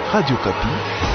Radio Kapi.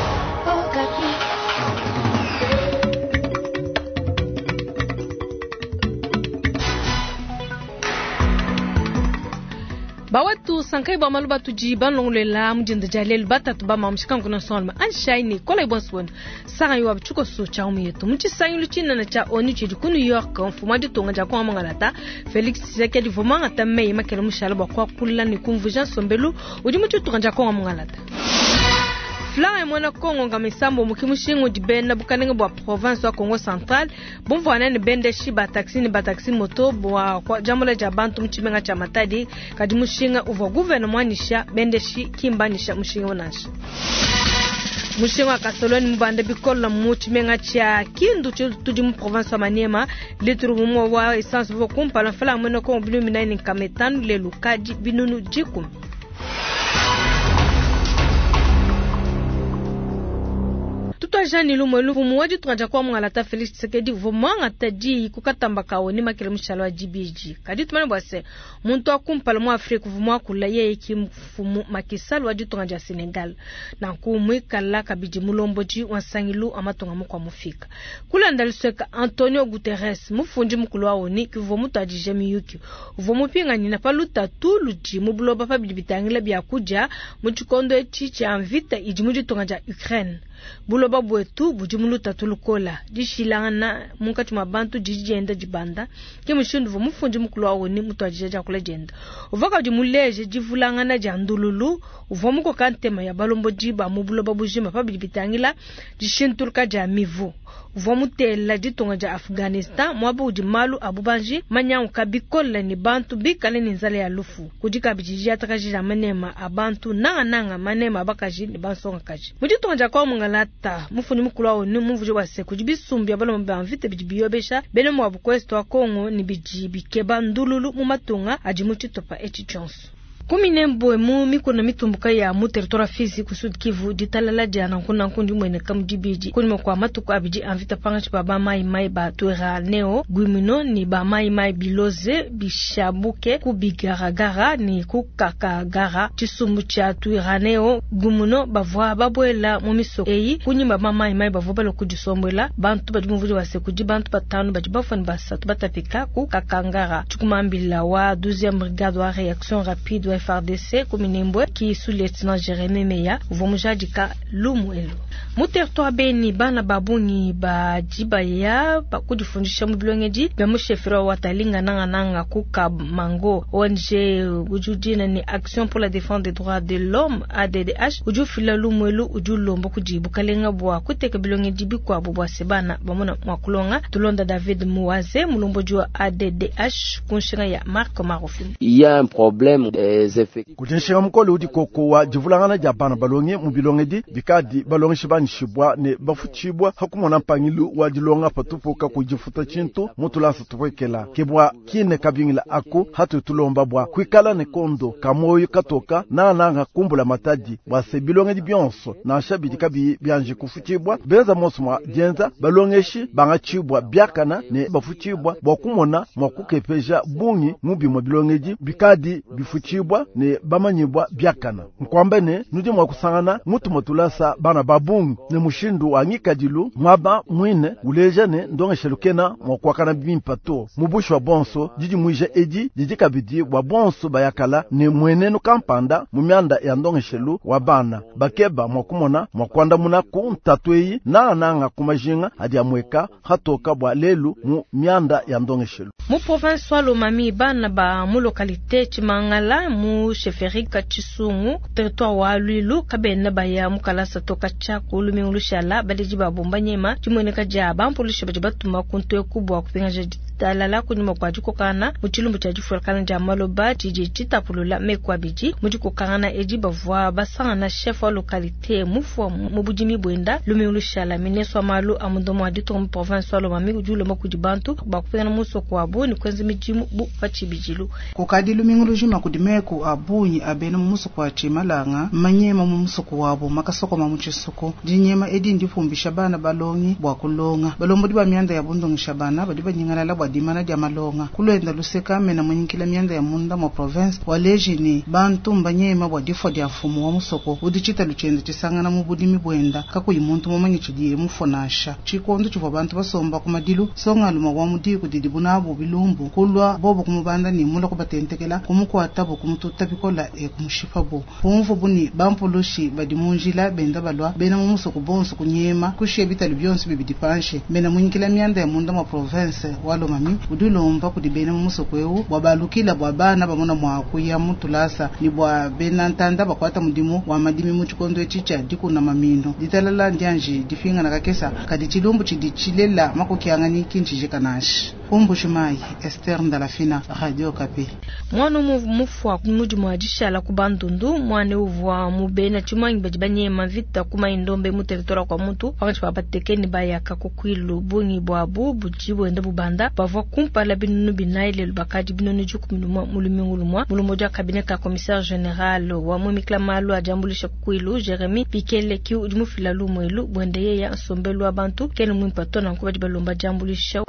Bawatu sankai ba maluba tuji ban longule la mjinda jalel batatu ba mamshikan kuna sonma an shaini kola ibonswon sanga yuwa chuko so chaumi yetu mchi sanyu luchina na cha oni chidi kunu york mfumadi tonga ja kwa mangalata Felix Tshisekedi vomanga tamme makelo mushala ba kwa kula ni kumvujan sombelu udi mchi tonga ja kwa mangalata Fla mwana Kongo ngamisambo mukimushingo dibena bukanenge bwa province wa Congo Central bomvana ni bende shi ba taxi moto bwa kwa jamole ja bantu mchimenga cha matadi kadi mushinga uva gouvernement nisha bende shi kimba nisha mushinga onashi mushinga kasoloni mbanda bikola muchimenga cha kindu tudi mu province wa Maniema litru mumo wa essence vo kumpala fla mwana Kongo binu minaini kametanu le lukadi binunu jikum Jani lumelu muwaji tunaja kwa mwangalata Felix Tshisekedi vomanga tadi kukatamba kaoni makile mshalo wa GBG kadi tumane bwase muntu akumpala mu Afrika vumwa kula yeye kimfumu makisalo waji tunaja Senegal na kumwikala kabiji mulomboji wansangilu amatonga mukwa mufika kula ndalisweka Antonio Guterres mufunji mukulu waoni kivomu taji jemi yuki uvomu pinga nina paluta tuluji mubuloba pa bidibitangila biakuja muchikondo echichi anvita ijimuji tunaja Ukraine buloba bwetu bujimulu tatulukola dishilana munkati mabantu jijenda jibanda kemushindu vo mufunji mukulu wawoni mutwajijaja kula jenda uvaka jimuleje jivulangana jandululu uvomuko kantema ya balombo jiba mubuloba bujima pa bidibitangila jishintulka jamivu uvomutela jitonga ja Afghanistan mwabu ujimalu abubanji manyangu kabikola ni bantu bikale ni nzale ya lufu kujika bijijia takajira manema abantu nanga manema abakaji ni bansonga kaji mujitonga ja kwa mungalata mufuni mukulu wawoni muvuje wase kujibisumbi abalombo banvite bijibiyobesha bene mwabu kwesto wa Kongo ni bijibikeba ndululu mumatunga ajimuchitopa echichonsu Kuminembo mu mikona mitumbuka ya mu territoire Fizi ku Sud Kivu ditalala jana kuna nkundi mwene kam DBG kuni kwa matuko abiji anvita pangachi baba mai ba tuera neo guimino ni ba mai biloze bishabuke ku bigaragara ni ku kakagara chisumbu cha tuera neo gumuno bavwa babwela mu miso eyi kunyi baba mai bavobalo kujisombwela bantu badimuvuje wase kuji bantu batanu bajibafani basatu batapika ku kakangara chukumambila wa 12e brigade wa réaction rapide FARDC Kuminembwe qui sous lieutenant Jérémy Meya vomujadika Lumuelo mu territoire beni bana babuni ba jibaya ba kudifundisha mubilongeji ba mushefero watalinga nanga kuka mango ONG ujudina ni Action pour la défense des droits de l'homme ADDH ujufila Lumuelo ujulombo kujibu kalenga bwa kuteka bilongeji bikwa bwa sebana bamuna mwakulonga tulonda David Muwaze mulombo jwa ADDH kunshinga ya Marc Marofi. Il y a un problème kujenshinga mukolo udi koko wa jivulangana jabana balonge mubilongedi bikadi balonge shibani shibwa ne bafuchibwa hakumona mpangilu wa dilonga patupoka kujifuta chintu mutulasa tupwekela kebwa kine kabingila ako hatu tulomba bwa kwikala ne kondo kamoyo katoka nanga kumbula matadi bwa sebilongedi byonso na shabidi kabi byanje kufuchibwa beza mosma jenza balongeshi bangachibwa byakana ne bafuchibwa bwa kumona mwakukepeja bungi mubi mobilongedi bikadi bifuchibwa ne bamanyibwa byakana nkwambene nudi mwakusangana mutu motulasa bana babungu ne mushindu angikadilu mwaba mwine ulejane ndonge shelukena mwakwakana bimpato mubushwa bonso jiji mwije eji jiji kabidi wa bonso bayakala ne mwenenu kampanda mumyanda ya ndonge shelu wa bana bakeba mwakumona mwakwanda munaku ntatweyi nanga kumajinga hadi amweka hatoka bwa lelu mu myanda ya ndonge shelu mu province wa Lomami bana ba mu localité Chimangala mu sheferika Chisungu territoire wa Lwilu kabena baya mukalasa toka chako lumingulu shala baliji babomba nyema chimweneka jaba mpulisha bajibatuma kunto kubwa kupinga dalala kunyuma kwa jiko kana muchilumbu cha jifura kana jamaloba tiji chitapulula mekwa biji mujiko kana eji bavwa basanga na chef wa localité mufwa mubujimi bwenda lumingulu shala mineswa malu amundomo adito mu province wa Lomami ujulo makujibantu bakupinga muso kwa abu ni kwenzi mijimu bu fachibijilu kokadi lumingulu jima kudimeku abunyi abena muso kwa chimalanga manyema muso kwa abu makasoko mamuchisoko dinyema edi ndifumbisha bana balongi bwa kulonga balombo diba mianda ya bundu ngishabana badiba nyingana labwa wa dimana dia malonga kulwenda luseka mena mwenyikila mianda ya munda mwa province waleji ni bantu mbanyema wa difo dia fumu wa musoko udichita luchenda chisangana mubudimi bwenda kakuyimuntu momanyicho die mufonasha chikondo chuva bantu basomba kumadilu songa luma wa mudi kudidi bunabo bilumbu kulwa bobo kumubanda ni mula kubatentekela kumukwata bo kumututa bikola kumushifa bo pomvo buni bampoloshi badimunjila benda balwa bena musoko bonso kunyema kushe bitali byonse bibidipanshe bena mwenyikila mianda ya munda mwa province walo mami udulomba kudibena musoko ewu wabalukila bwabana bamona mwakuya mutulasa ni bwa benantanda bakwata mudimu wa madimi muchikondo echicha diku na mamino ditalala ndianje difinga na kakesa kadi chilumbu chidichilela makokiangani kinchije kanashi umbushimai Esther Ndalafina Radio Kapi mwana mufwa kumuji mwajisha la kubandundu mwana uvwa mubena chimangi bajibanye mavita kuma indombe mu territoire kwa mutu wakati babatekeni bayaka kokwilu bungi bwabu bujibu ende bubanda bavwa kumpa la binunu binaile lubakaji binunu jukuminuma mulumingulumwa mulumoja kabine ka commissaire général wa mumikla malu ajambulisha kokwilu Jeremy Pikele ki udimufila lumwelu bwende ya sombelu abantu kene mwimpatona nkubaji balomba jambulisha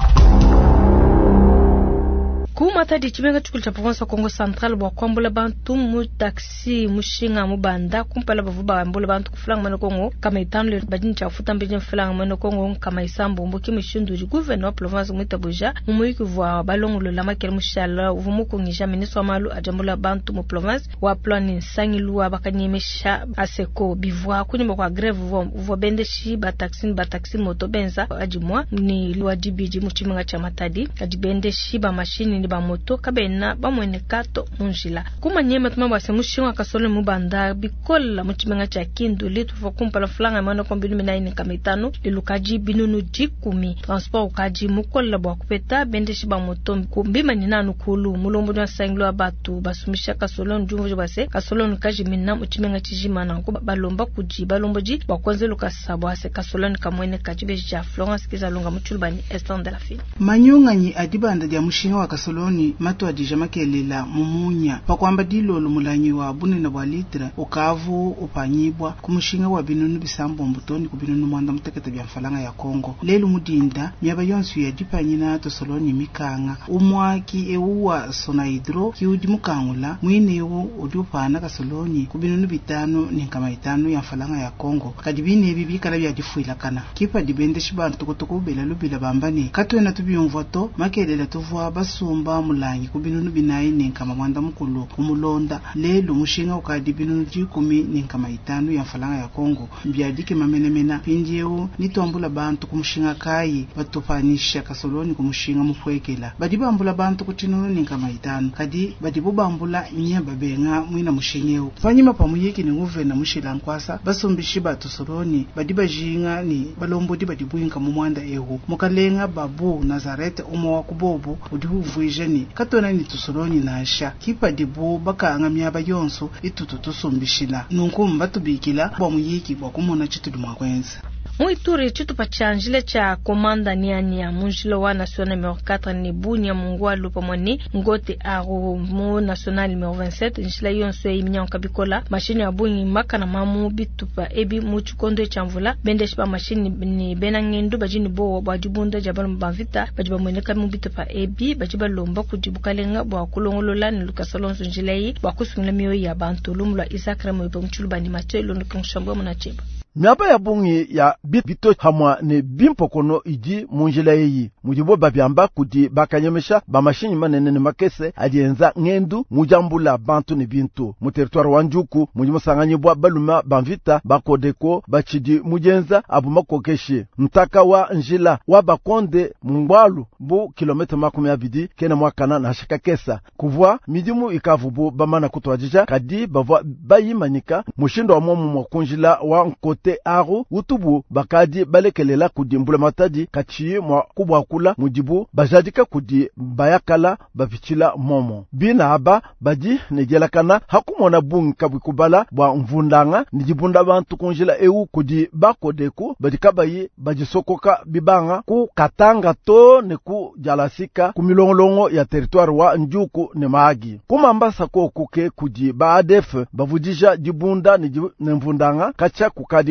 kumata di chimenga chukuli cha province Kongo Central bwa kwambula bantu mu taxi mushinga mubanda kumpala bavuba ambula bantu kufulanga mano Kongo kama itamle badini cha futa mbije mfulanga mano Kongo kama isambu mboki mishindu di gouverneur province mwitabuja mumuyiki vwa balongulo la makele mushala uvumuko ngisha ministre wa malu ajambula bantu mu province wa plan sangilu abakanyemesha aseko bivwa kunyuma kwa greve vwa bendeshi ba taxi moto benza ajimwa ni lwa DBG mu chimenga cha matadi ajibendeshi ba machine ni ba moto kabena ba mwene kato munjila kuma nyema tuma bwa semushinga kasole mubanda bikola muchimenga cha kindu litu fokumpala fulanga mano kombinu minaini kamitano lilukaji binunu jikumi transport ukaji mukola bwa kupeta bendeshi ba moto kumbima ninanu kulu mulombo dwa sanglo abatu basumisha kasolo njumvo base kasolo nkaji minna muchimenga chijimana ko balomba kuji balomboji bakwanze lukasabo ase kasolo nkamwene kajibe ja Florence kizalunga muchulbani Esther Delafine manyunga nyi adibanda dia mushinga wa kasoloni matu adija makelela mumunya pakwamba dilolo mulanyi wa bunina bwa litra ukavu upanyibwa kumushinga wa binunu bisambo mbutoni kubinunu mwanda mutekete bya mfalanga ya Kongo lelu mudinda myaba yonsu ya dipanyina to soloni mikanga umwaki ewuwa sonaidro kiudi mukangula mwine ewu udupana kasoloni kubinunu bitano ninkama itano ya mfalanga ya Kongo kadibini ebibi kala bya difuila kana kipa dibende shibantu tukutuku bela lubila bambani katwena tubiyumvoto makelela tuvwa basumba mulanyi kubinunu binayi ninkama mwanda mukulu kumulonda lelu mushinga ukadi binunu jikumi ninkama itano ya mfalanga ya Kongo mbyadike mamenemena pinjewu nitoambula bantu kumushinga kayi batupanisha kasoloni kumushinga mufwekela badibambula bantu kutinunu ninkama itano kadi badibubambula nyeba benga mwina mushinyewu fanyima pamuyeki ni nguvena mushila nkwasa basumbishi batu soloni badibajinga ni balombodi badibwinka mumwanda ehu mukalenga babu Nazareth umo wakubobu udihuvwijeni katona ni tusoloni nasha kipa dibu bakanga myaba yonso itutu tusumbishila nunkumba tubikila bwa muyiki bwa kumona chituduma kwenza Muituri chitu pachanjile cha komanda niania munjilo wa national numéro 4 ni bunya mungwalu pamoni ngote aro mu national numéro 27 njila yonso iminya kabikola machine ya bunyi maka na mamu bitupa ebi muchukondo chamvula bendesh pa machine ni benangendu bajini bo bajibunda jabal mbavita bajiba mweneka mu bitupa ebi bajiba lomba kujibukalenga bwa kulongolola ni lukasalonso njila yi bwa kusungula miyo ya bantu lumula isakra mu pomchulbani matelo nkonshambwa munacheba myaba ya bungi ya bito hamwa ne bimpokono iji munjila yeyi mujibo babyamba kudi bakanyemesha ba mashini manene ne makese alienza ngendu mujambula bantu ne bintu mu territoire wanjuku mujimo sanganyibwa baluma banvita bakodeko bachidi mujenza abumakokeshi mtaka wa njila wa bakonde mungwalu bu kilomita 20 kena mwakana na shaka kesa kuvwa midimu ikavubu bamana kutwajija kadi bavwa bayimanika mushindo wa momu mwakunjila wa nkote aro utubu bakadi balekelela kudi mbula matadi kachi mwa kubwa kula mujibu bajadika kudi bayakala bafichila momo bina aba baji nejelakana hakumona bungi kabikubala bwa mvundanga nijibunda bantu konjila eu kudi bakodeku badikabayi bajisokoka bibanga ku katanga to ne ku jalasika kumilongolongo ya territoire wa njuku ne maagi kumambasa ko kuke kudi ba ADF bavujija jibunda ne mvundanga kacha kukadi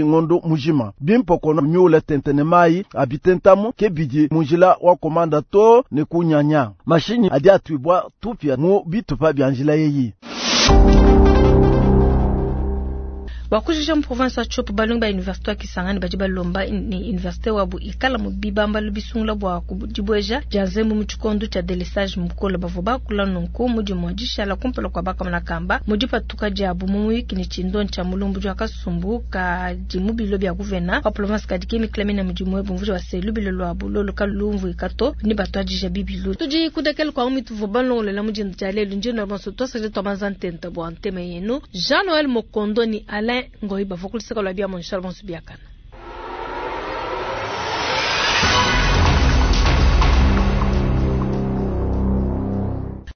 bidi ngondo mujima bimpo kono nyula tentene mai abitentamu ke bidi mujila wa komanda to ne kunyanya mashini adi atwibwa tupia mu bitupa byanjila yeyi bakujisha mu province ya Chopo balong ba université ya Kisangani bajiba lomba ni université wabu ikala mu bibamba lubisungula bwa kubujibweja jazemu mu chikondo cha delesage mukola bavoba kula nonko muji mwajisha la kumpela kwa baka manakamba mujipa tukajabu mu wiki ni chindon cha mulumbu jwa kasumbu ka jimubi lobi ya guvena wa province kadikimi Clemena muji mwebu mvuja wa selu bilolo abulo lokalumvu ikato ni batwajisha bibilo tuji kudekel kwa umitu vobalong lela muji njale lunjina bonso tosa je tomazantenta bo anteme yenu Jean Noël Mokondo ni Alain Ngoiba fokuliseka lwa bia monshal bonsu biakana